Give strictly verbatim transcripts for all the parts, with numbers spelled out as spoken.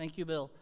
Thank you, Bill.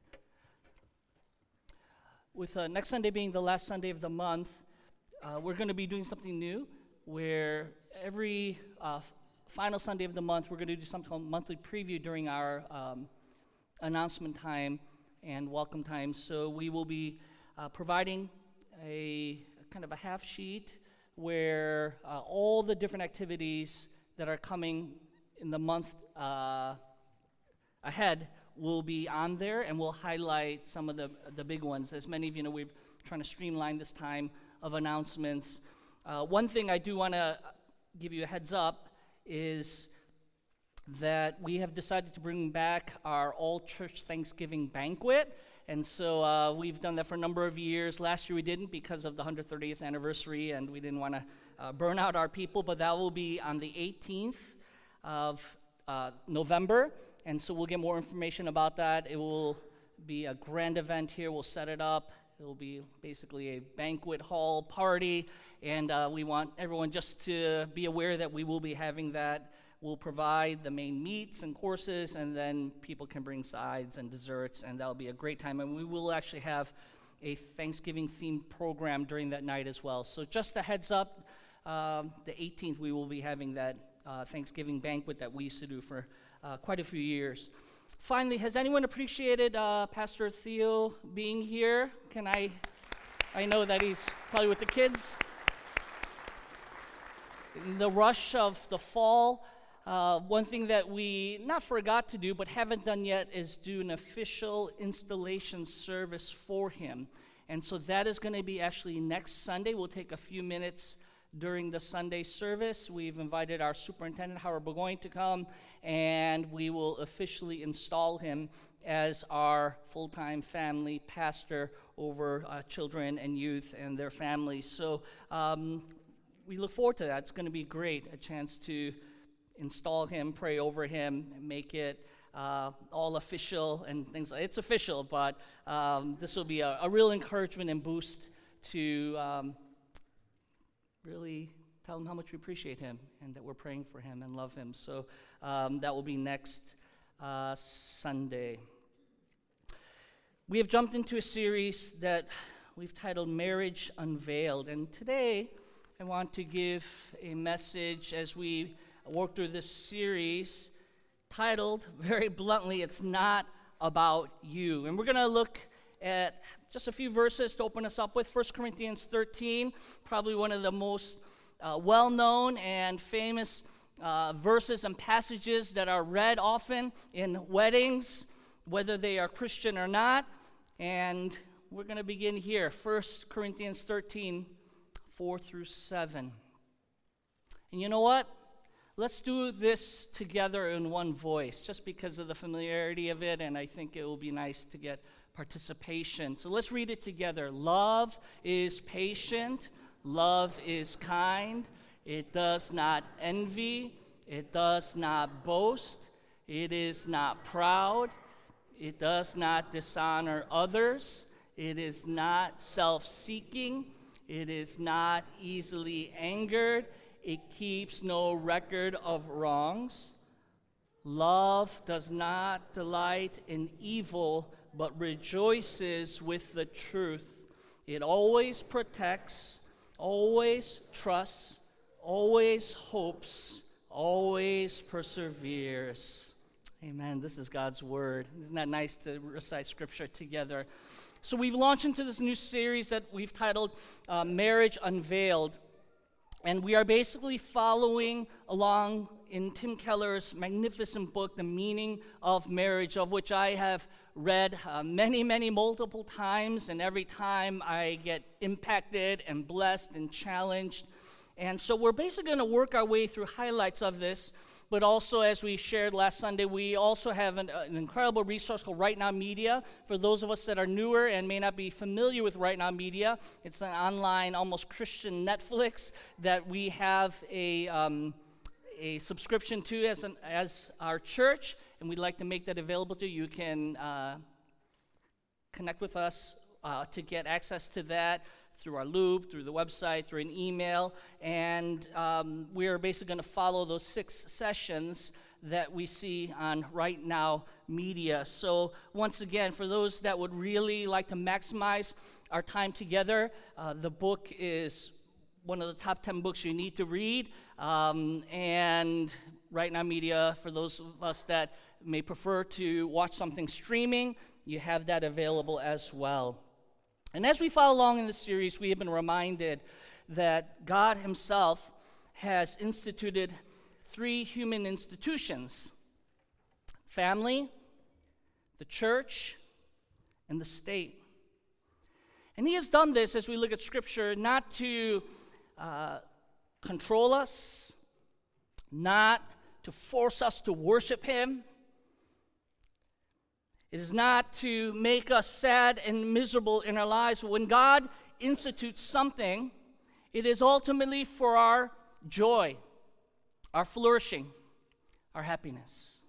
With uh, next Sunday being the last Sunday of the month, uh, we're going to be doing something new where every uh, f- final Sunday of the month, we're going to do something called monthly preview during our um, announcement time and welcome time. So we will be uh, providing a, a kind of a half sheet where uh, all the different activities that are coming in the month uh, ahead will be on there, and we'll highlight some of the the big ones. As many of you know, we're trying to streamline this time of announcements. Uh, one thing I do want to give you a heads up is that we have decided to bring back our all-church Thanksgiving banquet, and so uh, we've done that for a number of years. Last year we didn't because of the one hundred thirtieth anniversary, and we didn't want to uh, burn out our people, but that will be on the eighteenth of uh, November. And so we'll get more information about that. It will be a grand event here. We'll set it up. It will be basically a banquet hall party. And uh, we want everyone just to be aware that we will be having that. We'll provide the main meats and courses, and then people can bring sides and desserts, and that'll be a great time. And we will actually have a Thanksgiving-themed program during that night as well. So just a heads up, um, the eighteenth we will be having that uh, Thanksgiving banquet that we used to do for Uh, quite a few years. Finally, has anyone appreciated uh, Pastor Theo being here? Can I, I know that he's probably with the kids. In the rush of the fall, uh, one thing that we not forgot to do, but haven't done yet, is do an official installation service for him. And so that is going to be actually next Sunday. We'll take a few minutes during the Sunday service. We've invited our superintendent, Howard Burgoyne, to come, and we will officially install him as our full-time family pastor over uh, children and youth and their families. So um, we look forward to that. It's going to be great, a chance to install him, pray over him, make it uh, all official and things like that. It's official, but um, this will be a, a real encouragement and boost to um, really tell him how much we appreciate him and that we're praying for him and love him. So um, that will be next uh, Sunday. We have jumped into a series that we've titled Marriage Unveiled. And today I want to give a message as we work through this series titled, very bluntly, It's Not About You. And we're going to look at just a few verses to open us up with. First Corinthians thirteen, probably one of the most uh, well-known and famous uh, verses and passages that are read often in weddings, whether they are Christian or not. And we're going to begin here. First Corinthians thirteen, four through seven. And you know what? Let's do this together in one voice, just because of the familiarity of it, and I think it will be nice to get participation. So let's read it together. Love is patient. Love is kind. It does not envy. It does not boast. It is not proud. It does not dishonor others. It is not self-seeking. It is not easily angered. It keeps no record of wrongs. Love does not delight in evil, but rejoices with the truth. It always protects, always trusts, always hopes, always perseveres. Amen. This is God's word. Isn't that nice to recite scripture together? So we've launched into this new series that we've titled uh, Marriage Unveiled. And we are basically following along in Tim Keller's magnificent book, The Meaning of Marriage, of which I have read uh, many, many multiple times, and every time I get impacted and blessed and challenged. And so we're basically going to work our way through highlights of this, but also, as we shared last Sunday, we also have an, uh, an incredible resource called Right Now Media. For those of us that are newer and may not be familiar with Right Now Media, it's an online, almost Christian Netflix that we have a um, a subscription to as an, as our church, and we'd like to make that available to you. You can uh, connect with us uh, to get access to that through our loop, through the website, through an email, and um, we're basically going to follow those six sessions that we see on Right Now Media. So once again, for those that would really like to maximize our time together, uh, the book is one of the top ten books you need to read. Um, and Right Now Media, for those of us that may prefer to watch something streaming, you have that available as well. And as we follow along in the series, we have been reminded that God himself has instituted three human institutions: family, the church, and the state. And he has done this, as we look at Scripture, not to uh, control us, not to force us to worship him. It is not to make us sad and miserable in our lives. When God institutes something, it is ultimately for our joy, our flourishing, our happiness.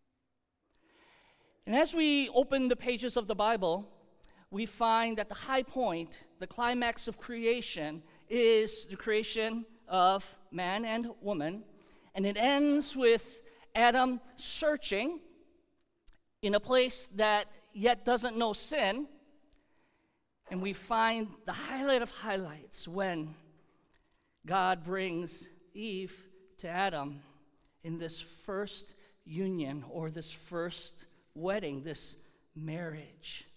And as we open the pages of the Bible, we find that the high point, the climax of creation, is the creation of man and woman. And it ends with Adam searching in a place that yet doesn't know sin. And we find the highlight of highlights when God brings Eve to Adam in this first union, or this first wedding, this marriage.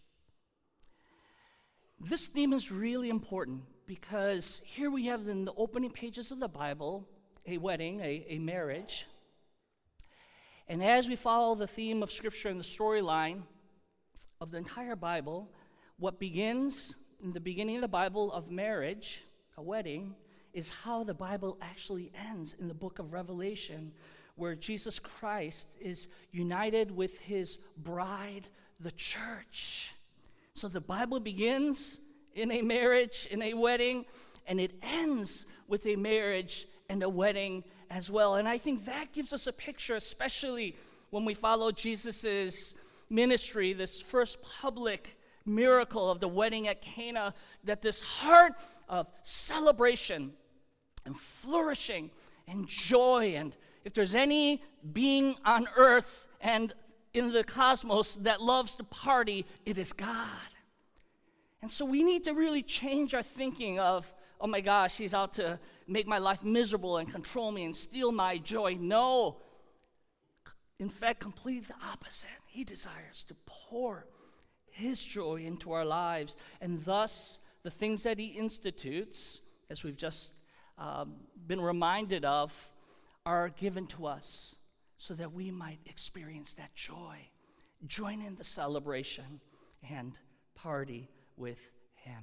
This theme is really important because here we have in the opening pages of the Bible a wedding, a, a marriage. And as we follow the theme of Scripture and the storyline of the entire Bible, what begins in the beginning of the Bible of marriage, a wedding, is how the Bible actually ends in the book of Revelation, where Jesus Christ is united with his bride, the church. So the Bible begins in a marriage, in a wedding, and it ends with a marriage and a wedding as well. And I think that gives us a picture, especially when we follow Jesus' ministry, this first public miracle of the wedding at Cana, that this heart of celebration and flourishing and joy, and if there's any being on earth and in the cosmos that loves to party, it is God. And so we need to really change our thinking of, oh my gosh, he's out to make my life miserable and control me and steal my joy. No. In fact, completely the opposite. He desires to pour his joy into our lives. And thus, the things that he institutes, as we've just um, been reminded of, are given to us so that we might experience that joy, join in the celebration, and party with him.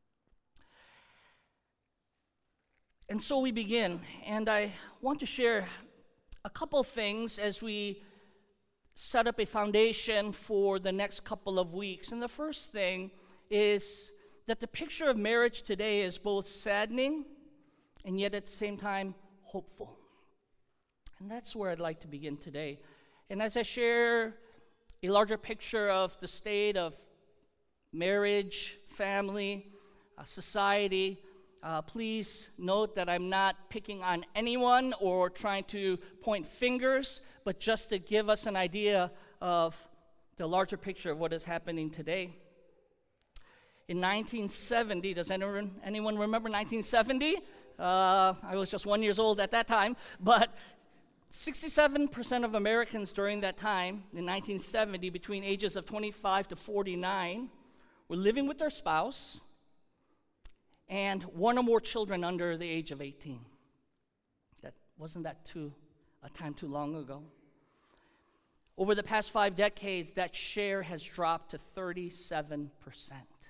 And so we begin, and I want to share a couple things as we set up a foundation for the next couple of weeks. And the first thing is that the picture of marriage today is both saddening and yet at the same time hopeful. And that's where I'd like to begin today. And as I share a larger picture of the state of marriage, family, uh, society, Uh, please note that I'm not picking on anyone or trying to point fingers, but just to give us an idea of the larger picture of what is happening today. In nineteen seventy, does anyone, anyone remember nineteen seventy? Uh, I was just one years old at that time, but sixty-seven percent of Americans during that time, in nineteen seventy, between ages of twenty-five to forty-nine, were living with their spouse and one or more children under the age of eighteen. That wasn't that too a time too long ago. Over the past five decades, that share has dropped to thirty-seven percent.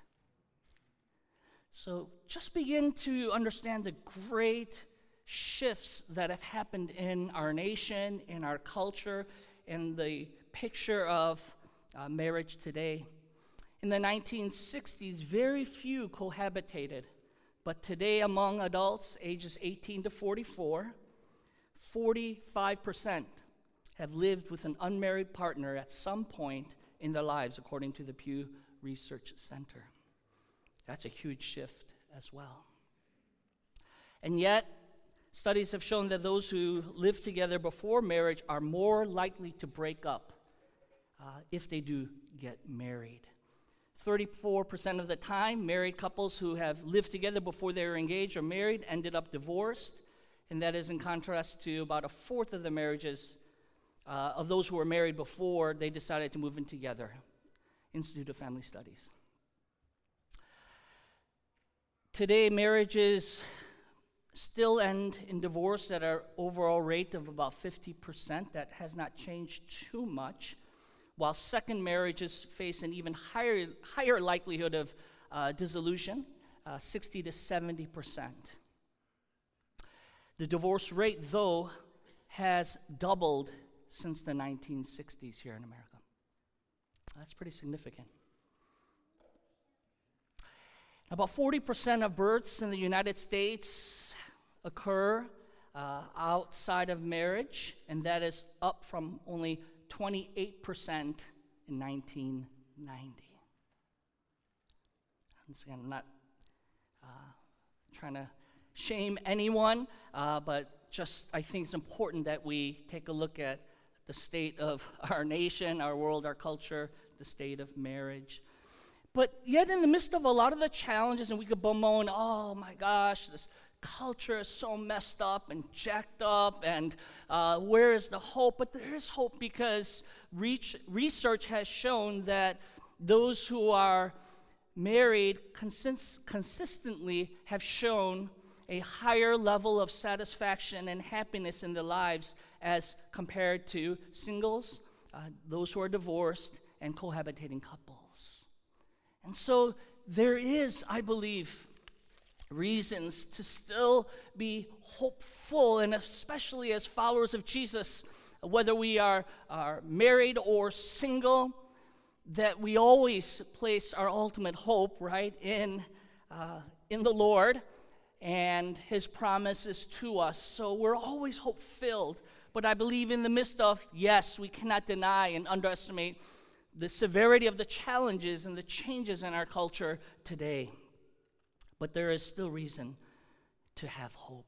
So just begin to understand the great shifts that have happened in our nation, in our culture, in the picture of uh, marriage today. In the nineteen sixties, very few cohabitated. But today, among adults ages eighteen to forty-four, forty-five percent have lived with an unmarried partner at some point in their lives, according to the Pew Research Center. That's a huge shift as well. And yet, Studies have shown that those who live together before marriage are more likely to break up uh, if they do get married. thirty-four percent of the time, married couples who have lived together before they were engaged or married ended up divorced, and that is in contrast to about a fourth of the marriages uh, of those who were married before they decided to move in together. Institute of Family Studies. Today, marriages still end in divorce at an overall rate of about fifty percent. That has not changed too much, while second marriages face an even higher, higher likelihood of uh, dissolution, uh, sixty to seventy percent. The divorce rate, though, has doubled since the nineteen sixties here in America. That's pretty significant. About forty percent of births in the United States occur uh, outside of marriage, and that is up from only twenty-eight percent in nineteen ninety. Once again, I'm not uh, trying to shame anyone, uh, but just I think it's important that we take a look at the state of our nation, our world, our culture, the state of marriage. But yet in the midst of a lot of the challenges, and we could bemoan, oh my gosh, this culture is so messed up and jacked up, and uh, where is the hope? But there is hope, because reach, research has shown that those who are married consist- consistently have shown a higher level of satisfaction and happiness in their lives as compared to singles, uh, those who are divorced, and cohabitating couples. And so there is, I believe, reasons to still be hopeful, and especially as followers of Jesus, whether we are, are married or single, that we always place our ultimate hope, right, in, uh, in the Lord and His promises to us. So we're always hope-filled. But I believe in the midst of, yes, we cannot deny and underestimate the severity of the challenges and the changes in our culture today. But there is still reason to have hope.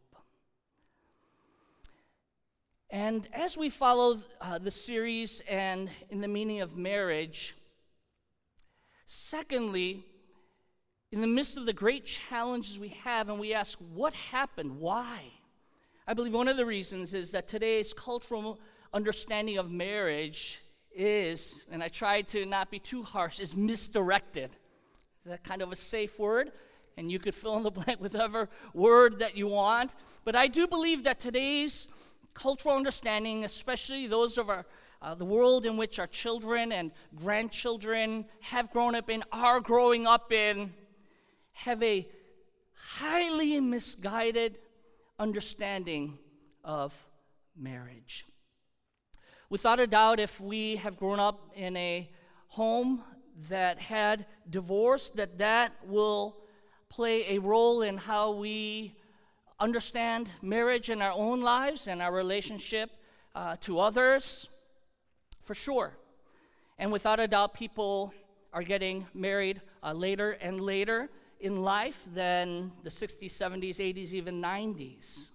And as we follow uh, the series and in the meaning of marriage, secondly, in the midst of the great challenges we have, and we ask, what happened? Why? I believe one of the reasons is that today's cultural understanding of marriage is, and I try to not be too harsh, is misdirected. Is that kind of a safe word? And you could fill in the blank with whatever word that you want. But I do believe that today's cultural understanding, especially those of our uh, the world in which our children and grandchildren have grown up in, are growing up in, have a highly misguided understanding of marriage. Without a doubt, if we have grown up in a home that had divorce, that that will play a role in how we understand marriage in our own lives and our relationship uh, to others, for sure. And without a doubt, people are getting married uh, later and later in life than the sixties, seventies, eighties, even nineties.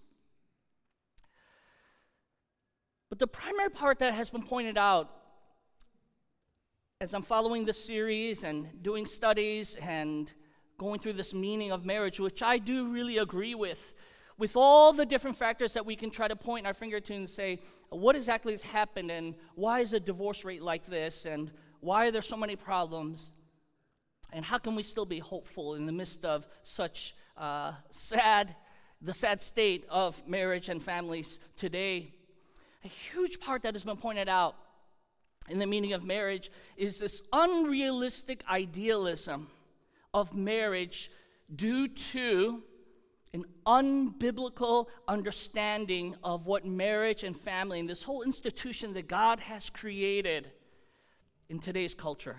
But the primary part that has been pointed out as I'm following this series and doing studies and going through this meaning of marriage, which I do really agree with, with all the different factors that we can try to point our finger to and say, what exactly has happened, and why is the divorce rate like this, and why are there so many problems, and how can we still be hopeful in the midst of such uh, sad, the sad state of marriage and families today? A huge part that has been pointed out in the meaning of marriage is this unrealistic idealism of marriage due to an unbiblical understanding of what marriage and family and this whole institution that God has created in today's culture.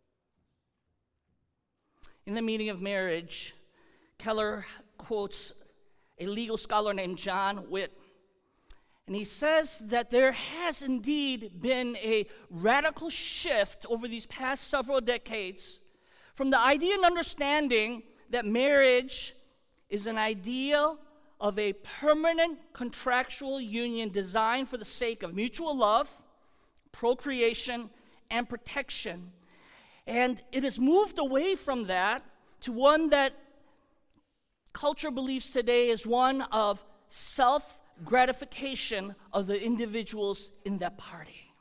In the meaning of marriage, Keller quotes a legal scholar named John Witt. And he says that there has indeed been a radical shift over these past several decades from the idea and understanding that marriage is an ideal of a permanent contractual union designed for the sake of mutual love, procreation, and protection. And it has moved away from that to one that culture believes today is one of self-gratification of the individuals in that party.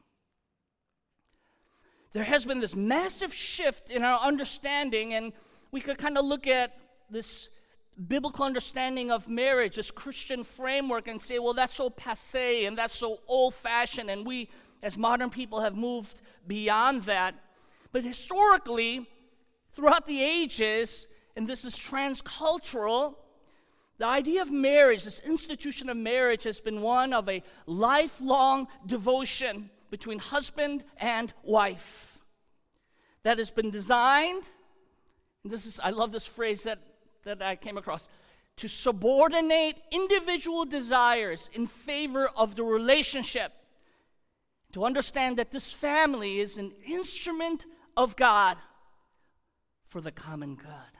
There has been this massive shift in our understanding, and we could kind of look at this biblical understanding of marriage, this Christian framework, and say, well, that's so passé and that's so old-fashioned, and we as modern people have moved beyond that. But historically, throughout the ages, and this is transcultural, the idea of marriage, this institution of marriage, has been one of a lifelong devotion between husband and wife that has been designed, and this is, I love this phrase that that I came across, to subordinate individual desires in favor of the relationship, to understand that this family is an instrument of God for the common good.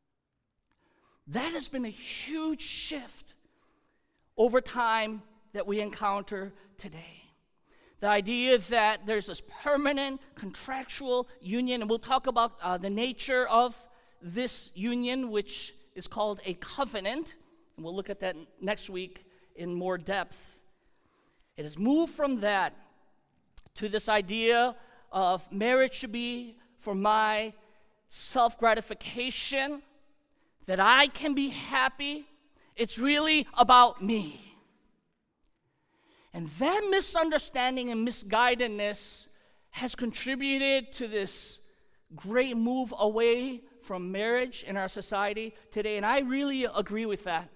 That has been a huge shift over time that we encounter today. The idea that there's this permanent contractual union, and we'll talk about uh, the nature of this union, which is called a covenant, and we'll look at that next week in more depth. It has moved from that to this idea of marriage should be for my self-gratification, that I can be happy. It's really about me. And that misunderstanding and misguidedness has contributed to this great move away from marriage in our society today, and I really agree with that.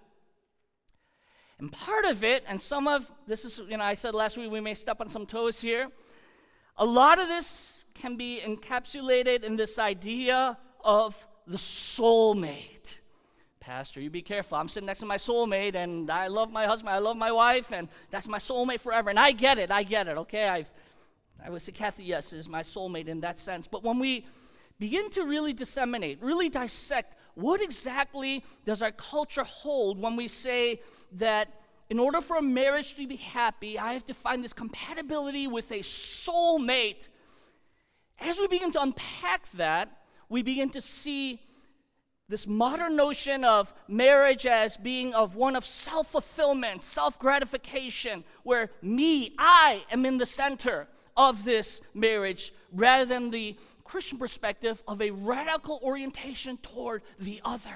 And part of it, and some of this is, you know, I said last week we may step on some toes here. A lot of this can be encapsulated in this idea of the soulmate. Pastor, you be careful. I'm sitting next to my soulmate, and I love my husband, I love my wife, and that's my soulmate forever. And I get it, I get it, okay? I've, I would say Kathy, yes, is my soulmate in that sense. But when we begin to really disseminate, really dissect, what exactly does our culture hold when we say that in order for a marriage to be happy, I have to find this compatibility with a soulmate? As we begin to unpack that, we begin to see this modern notion of marriage as being of one of self-fulfillment, self-gratification, where me, I am in the center of this marriage, rather than the Christian perspective of a radical orientation toward the other.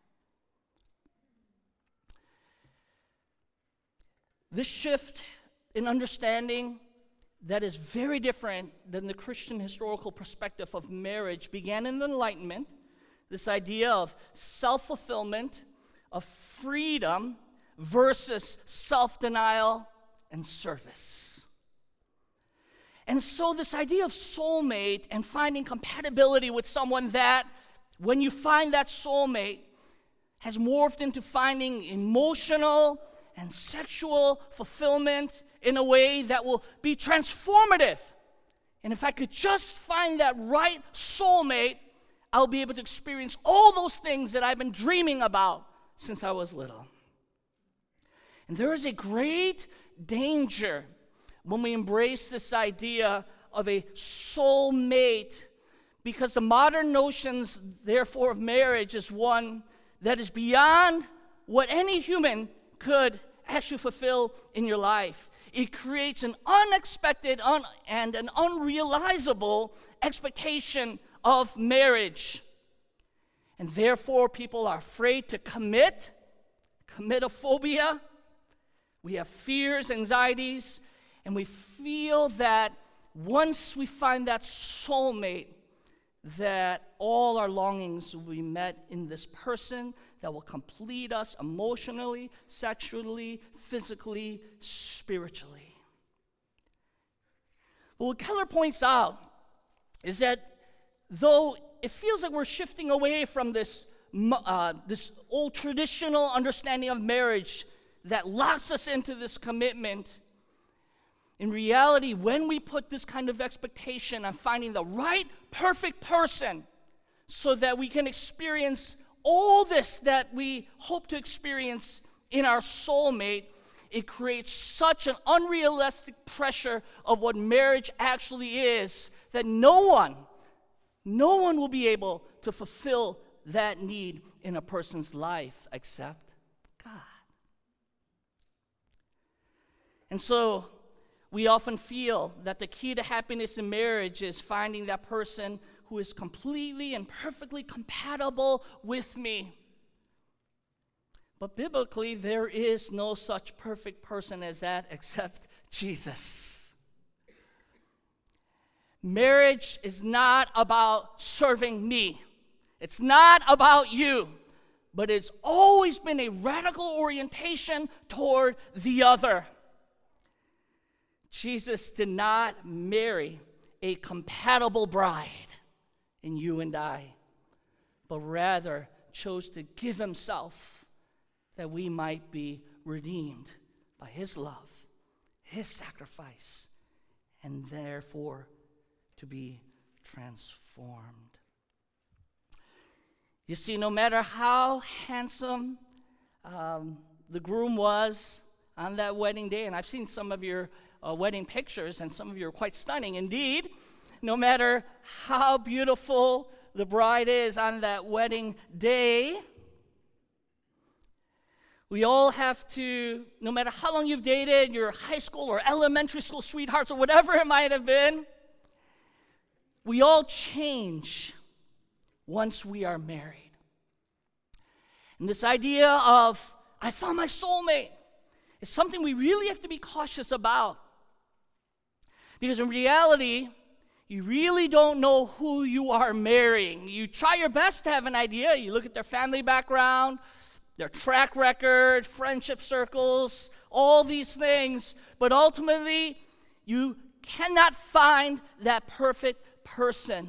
This shift in understanding that is very different than the Christian historical perspective of marriage began in the Enlightenment. This idea of self-fulfillment, of freedom versus self-denial and service. And so this idea of soulmate and finding compatibility with someone, that when you find that soulmate, has morphed into finding emotional and sexual fulfillment in a way that will be transformative. And if I could just find that right soulmate, I'll be able to experience all those things that I've been dreaming about since I was little. And there is a great danger when we embrace this idea of a soulmate, because the modern notions, therefore, of marriage is one that is beyond what any human could actually fulfill in your life. It creates an unexpected un- and an unrealizable expectation of marriage. And therefore, people are afraid to commit, commitophobia. We have fears, anxieties, and we feel that once we find that soulmate, that all our longings will be met in this person that will complete us emotionally, sexually, physically, spiritually. But what Keller points out is that though it feels like we're shifting away from this, uh, this old traditional understanding of marriage that locks us into this commitment, in reality, when we put this kind of expectation on finding the right, perfect person so that we can experience all this that we hope to experience in our soulmate, it creates such an unrealistic pressure of what marriage actually is that no one, no one will be able to fulfill that need in a person's life except God. And so we often feel that the key to happiness in marriage is finding that person who is completely and perfectly compatible with me. But biblically, there is no such perfect person as that except Jesus. Marriage is not about serving me. It's not about you. But it's always been a radical orientation toward the other. Jesus did not marry a compatible bride in you and I, but rather chose to give himself that we might be redeemed by his love, his sacrifice, and therefore to be transformed. You see, no matter how handsome um, the groom was on that wedding day, and I've seen some of your uh, wedding pictures, and some of you are quite stunning indeed, no matter how beautiful the bride is on that wedding day, we all have to, no matter how long you've dated, your high school or elementary school sweethearts or whatever it might have been, we all change once we are married. And this idea of, I found my soulmate, is something we really have to be cautious about. Because in reality, you really don't know who you are marrying. You try your best to have an idea. You look at their family background, their track record, friendship circles, all these things. But ultimately, you cannot find that perfect person.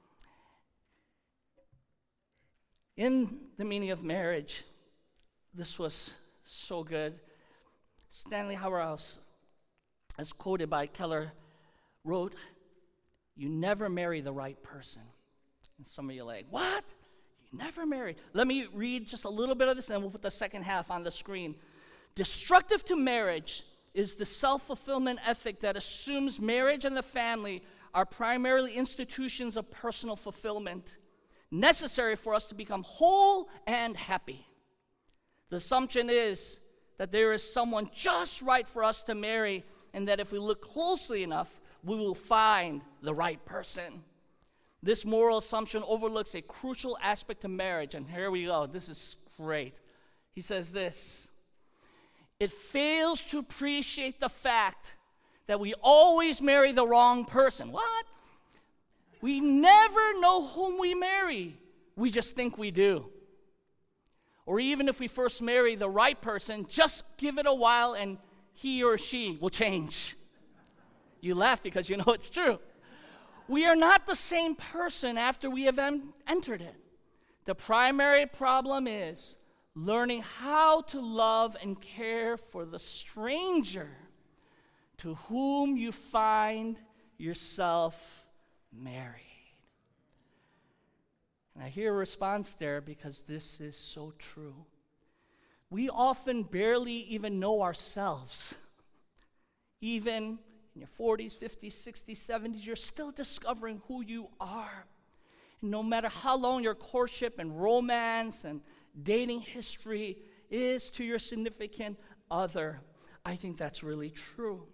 In the meaning of marriage, this was so good. Stanley Hauerwas, as quoted by Keller, wrote, "You never marry the right person." And some of you are like, what? Never marry. Let me read just a little bit of this, and then we'll put the second half on the screen. Destructive to marriage is the self-fulfillment ethic that assumes marriage and the family are primarily institutions of personal fulfillment, necessary for us to become whole and happy. The assumption is that there is someone just right for us to marry, and that if we look closely enough, we will find the right person. This moral assumption overlooks a crucial aspect of marriage. And here we go. This is great. He says this: it fails to appreciate the fact that we always marry the wrong person. What? We never know whom we marry. We just think we do. Or even if we first marry the right person, just give it a while and he or she will change. You laugh because you know it's true. We are not the same person after we have en- entered it. The primary problem is learning how to love and care for the stranger to whom you find yourself married. And I hear a response there because this is so true. We often barely even know ourselves. Even in your forties, fifties, sixties, seventies, you're still discovering who you are. And no matter how long your courtship and romance and dating history is to your significant other, I think that's really true.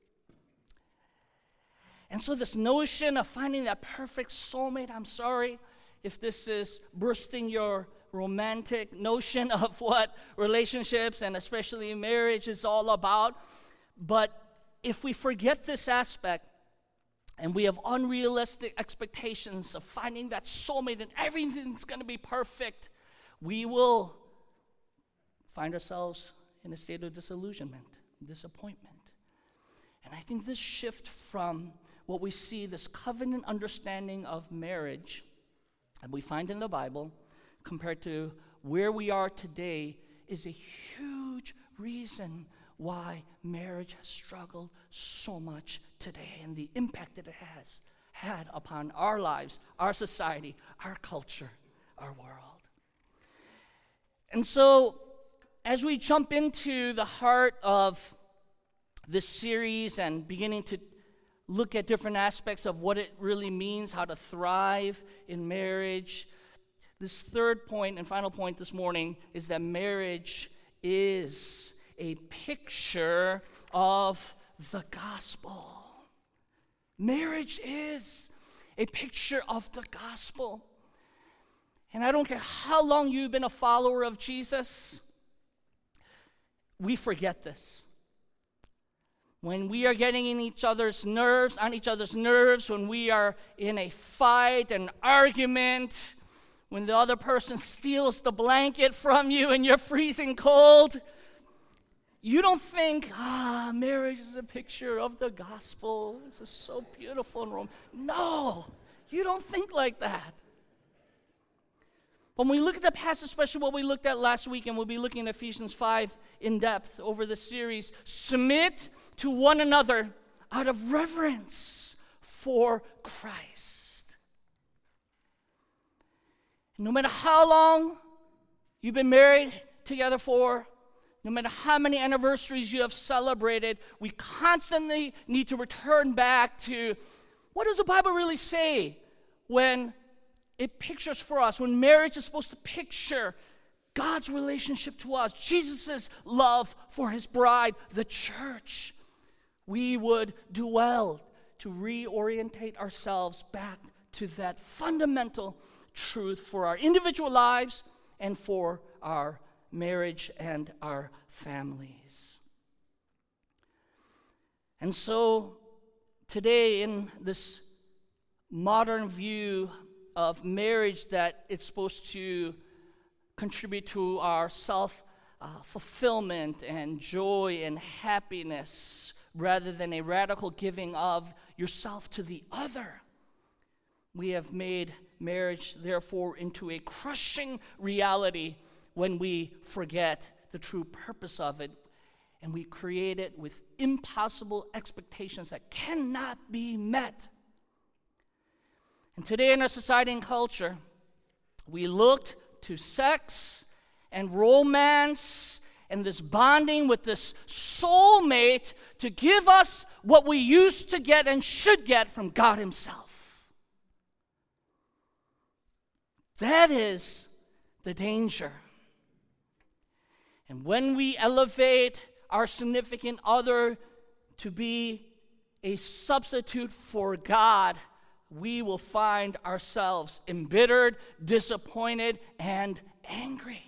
And so this notion of finding that perfect soulmate, I'm sorry if this is bursting your romantic notion of what relationships and especially marriage is all about, but if we forget this aspect and we have unrealistic expectations of finding that soulmate and everything's going to be perfect, we will find ourselves in a state of disillusionment, disappointment. And I think this shift from what we see, this covenant understanding of marriage that we find in the Bible, compared to where we are today, is a huge reason why marriage has struggled so much today and the impact that it has had upon our lives, our society, our culture, our world. And so, as we jump into the heart of this series and beginning to look at different aspects of what it really means, how to thrive in marriage, this third point and final point this morning is that marriage is a picture of the gospel. Marriage is a picture of the gospel. And I don't care how long you've been a follower of Jesus, we forget this. When we are getting in each other's nerves, on each other's nerves, when we are in a fight, an argument, when the other person steals the blanket from you and you're freezing cold, you don't think, ah, marriage is a picture of the gospel. This is so beautiful in Rome. No, you don't think like that. When we look at the passage, especially what we looked at last week, and we'll be looking at Ephesians five in depth over the series, submit to one another out of reverence for Christ. No matter how long you've been married together for, no matter how many anniversaries you have celebrated, we constantly need to return back to what does the Bible really say when it pictures for us, when marriage is supposed to picture God's relationship to us, Jesus' love for his bride, the church. We would do well to reorientate ourselves back to that fundamental truth for our individual lives and for our marriage and our families. And so today, in this modern view of marriage, that it's supposed to contribute to our self uh, fulfillment and joy and happiness rather than a radical giving of yourself to the other, we have made marriage therefore into a crushing reality when we forget the true purpose of it, and we create it with impossible expectations that cannot be met. And today in our society and culture, we looked to sex and romance and this bonding with this soulmate to give us what we used to get and should get from God himself. That is the danger. And when we elevate our significant other to be a substitute for God, we will find ourselves embittered, disappointed, and angry.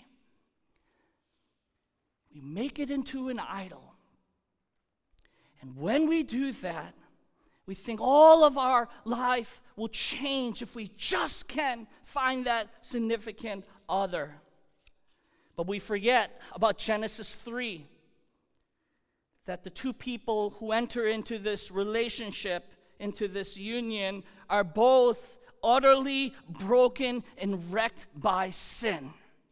We make it into an idol. And when we do that, we think all of our life will change if we just can find that significant other. But we forget about Genesis three, that the two people who enter into this relationship, into this union, are both utterly broken and wrecked by sin.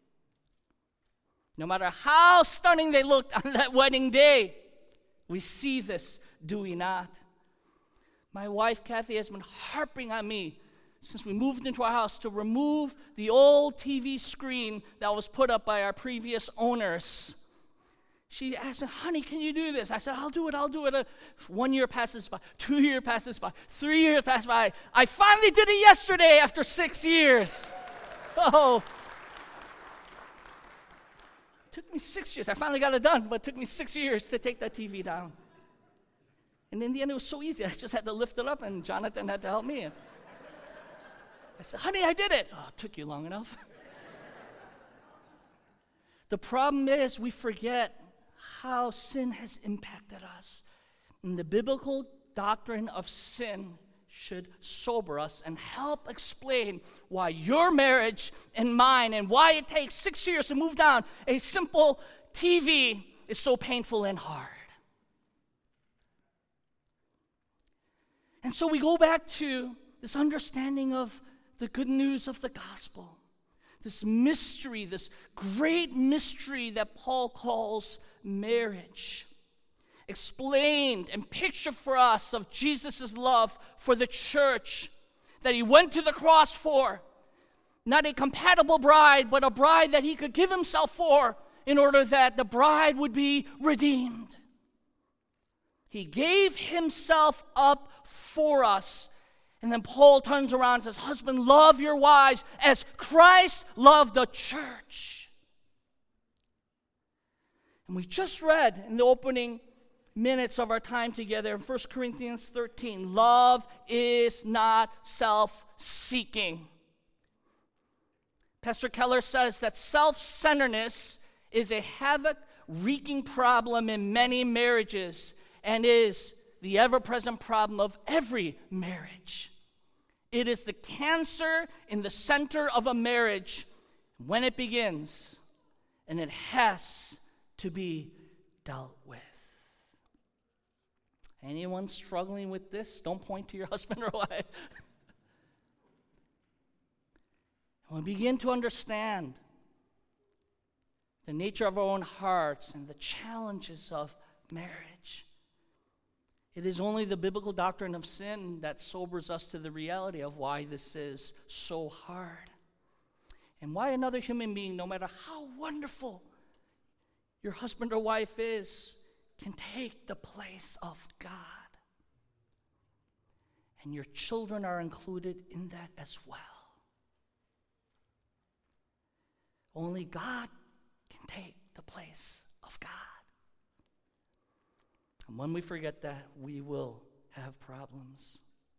No matter how stunning they looked on that wedding day, we see this, do we not? My wife, Kathy, has been harping on me since we moved into our house to remove the old T V screen that was put up by our previous owners. She asked me, honey, can you do this? I said, I'll do it, I'll do it. Uh, one year passes by, two years passes by, three years passes by. I finally did it yesterday after six years. Oh. It took me six years. I finally got it done, but it took me six years to take that T V down. And in the end, it was so easy. I just had to lift it up, and Jonathan had to help me. I said, honey, I did it. Oh, it took you long enough. The problem is we forget how sin has impacted us. And the biblical doctrine of sin should sober us and help explain why your marriage and mine and why it takes six years to move down a simple T V is so painful and hard. And so we go back to this understanding of the good news of the gospel, this mystery, this great mystery that Paul calls marriage, explained and pictured for us of Jesus' love for the church that he went to the cross for, not a compatible bride, but a bride that he could give himself for in order that the bride would be redeemed. He gave himself up for us. And then Paul turns around and says, husband, love your wives as Christ loved the church. And we just read in the opening minutes of our time together in First Corinthians thirteen, love is not self-seeking. Pastor Keller says that self-centeredness is a havoc-wreaking problem in many marriages and is the ever-present problem of every marriage. It is the cancer in the center of a marriage when it begins, and it has to be dealt with. Anyone struggling with this? Don't point to your husband or wife. When we begin to understand the nature of our own hearts and the challenges of marriage, it is only the biblical doctrine of sin that sobers us to the reality of why this is so hard. And why another human being, no matter how wonderful your husband or wife is, can take the place of God. And your children are included in that as well. Only God can take the place of God. And when we forget that, we will have problems.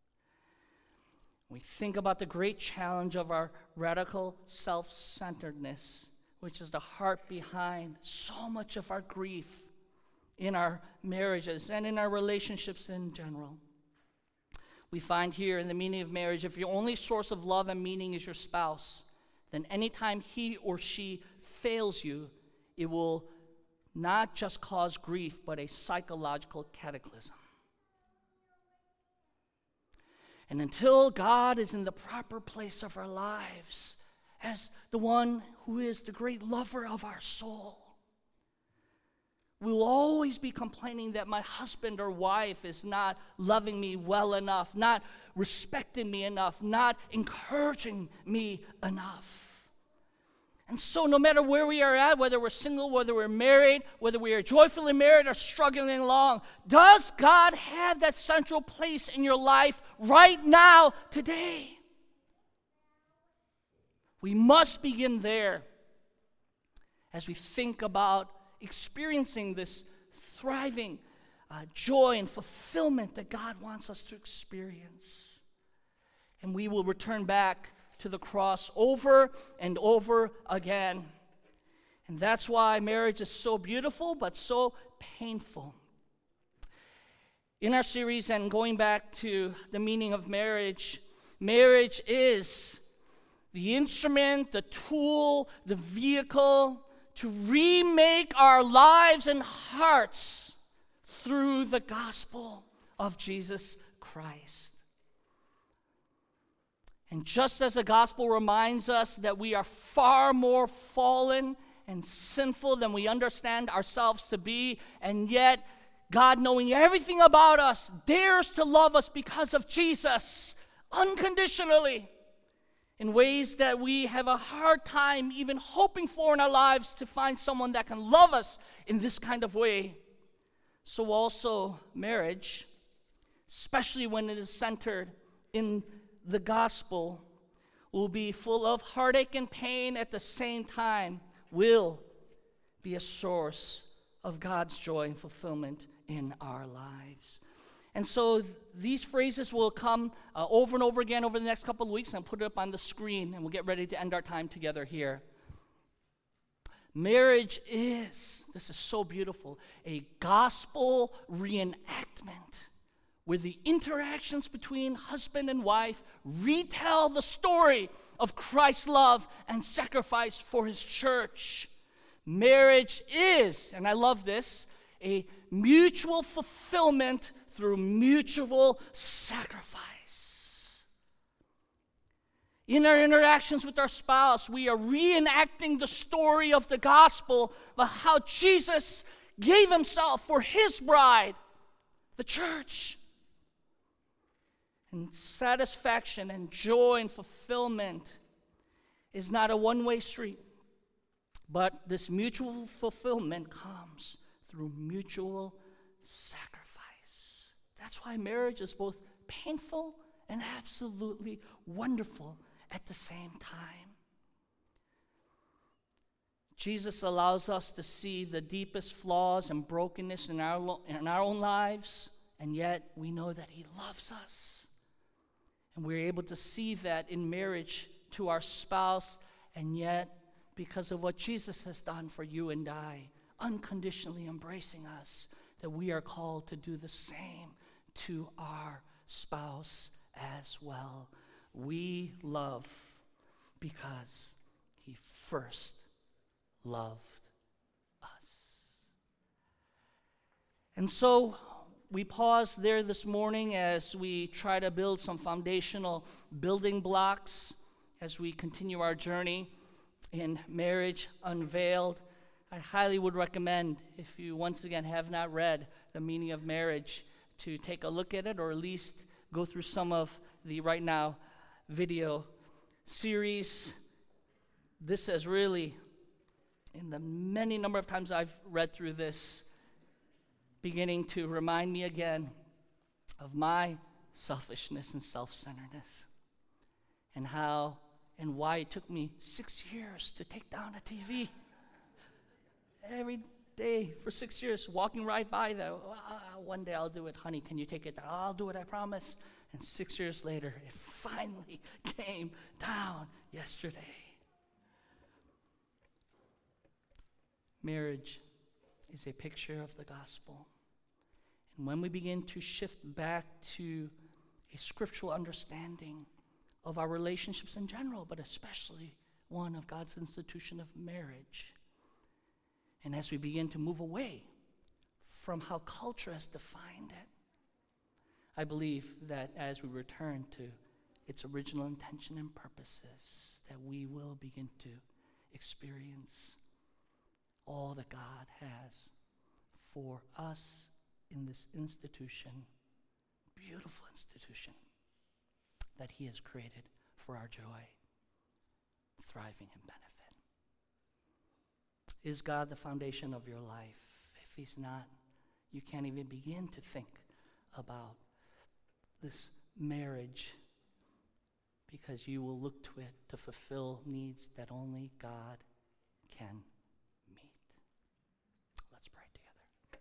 We think about the great challenge of our radical self-centeredness, which is the heart behind so much of our grief in our marriages and in our relationships in general. We find here in the meaning of marriage, if your only source of love and meaning is your spouse, then anytime he or she fails you, it will not just cause grief, but a psychological cataclysm. And until God is in the proper place of our lives, as the one who is the great lover of our soul, we will always be complaining that my husband or wife is not loving me well enough, not respecting me enough, not encouraging me enough. And so no matter where we are at, whether we're single, whether we're married, whether we are joyfully married or struggling along, does God have that central place in your life right now, today? We must begin there as we think about experiencing this thriving uh, joy and fulfillment that God wants us to experience. And we will return back to the cross over and over again. And that's why marriage is so beautiful but so painful. In our series and going back to the meaning of marriage, marriage is the instrument, the tool, the vehicle to remake our lives and hearts through the gospel of Jesus Christ. And just as the gospel reminds us that we are far more fallen and sinful than we understand ourselves to be, and yet God, knowing everything about us, dares to love us because of Jesus unconditionally in ways that we have a hard time even hoping for in our lives, to find someone that can love us in this kind of way. So also marriage, especially when it is centered in the gospel, will be full of heartache and pain at the same time, will be a source of God's joy and fulfillment in our lives. And so th- these phrases will come uh, over and over again over the next couple of weeks, and I'll put it up on the screen, and we'll get ready to end our time together here. Marriage is, this is so beautiful, a gospel reenactment where the interactions between husband and wife retell the story of Christ's love and sacrifice for his church. Marriage is, and I love this, a mutual fulfillment through mutual sacrifice. In our interactions with our spouse, we are reenacting the story of the gospel of how Jesus gave himself for his bride, the church. And satisfaction and joy and fulfillment is not a one-way street. But this mutual fulfillment comes through mutual sacrifice. That's why marriage is both painful and absolutely wonderful at the same time. Jesus allows us to see the deepest flaws and brokenness in our, lo- in our own lives, and yet we know that he loves us. And we're able to see that in marriage to our spouse, and yet, because of what Jesus has done for you and I, unconditionally embracing us, that we are called to do the same to our spouse as well. We love because he first loved us. And so we pause there this morning as we try to build some foundational building blocks as we continue our journey in Marriage Unveiled. I highly would recommend, if you once again have not read The Meaning of Marriage, to take a look at it, or at least go through some of the Right Now video series. This has really, in the many number of times I've read through this, beginning to remind me again of my selfishness and self-centeredness, and how and why it took me six years to take down a T V. Every day for six years, walking right by that. Ah, one day I'll do it. Honey, can you take it down? I'll do it, I promise. And six years later, it finally came down yesterday. Marriage is a picture of the gospel. And when we begin to shift back to a scriptural understanding of our relationships in general, but especially one of God's institution of marriage, and as we begin to move away from how culture has defined it, I believe that as we return to its original intention and purposes, that we will begin to experience all that God has for us in this institution, beautiful institution that he has created for our joy, thriving, and benefit. Is God the foundation of your life? If he's not, you can't even begin to think about this marriage, because you will look to it to fulfill needs that only God can meet. Let's pray together.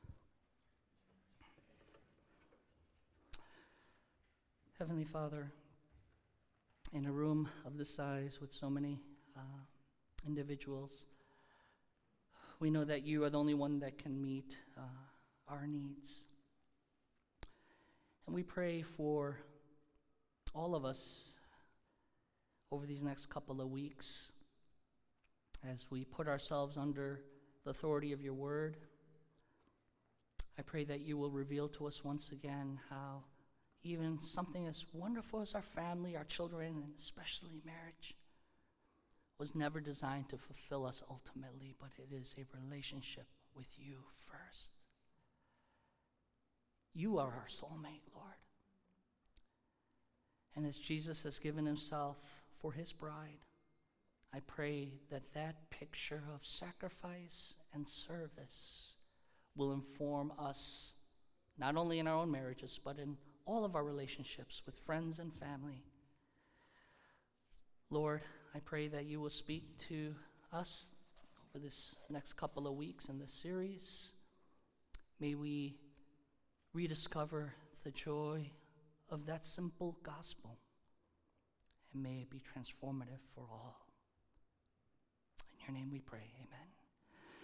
Heavenly Father, in a room of this size with so many uh, individuals, we know that you are the only one that can meet uh, our needs. And we pray for all of us over these next couple of weeks as we put ourselves under the authority of your word. I pray that you will reveal to us once again how even something as wonderful as our family, our children, and especially marriage, was never designed to fulfill us ultimately, but it is a relationship with you first. You are our soulmate, Lord. And as Jesus has given himself for his bride, I pray that that picture of sacrifice and service will inform us, not only in our own marriages, but in all of our relationships with friends and family. Lord, I pray that you will speak to us over this next couple of weeks in this series. May we rediscover the joy of that simple gospel, and may it be transformative for all. In your name we pray, amen.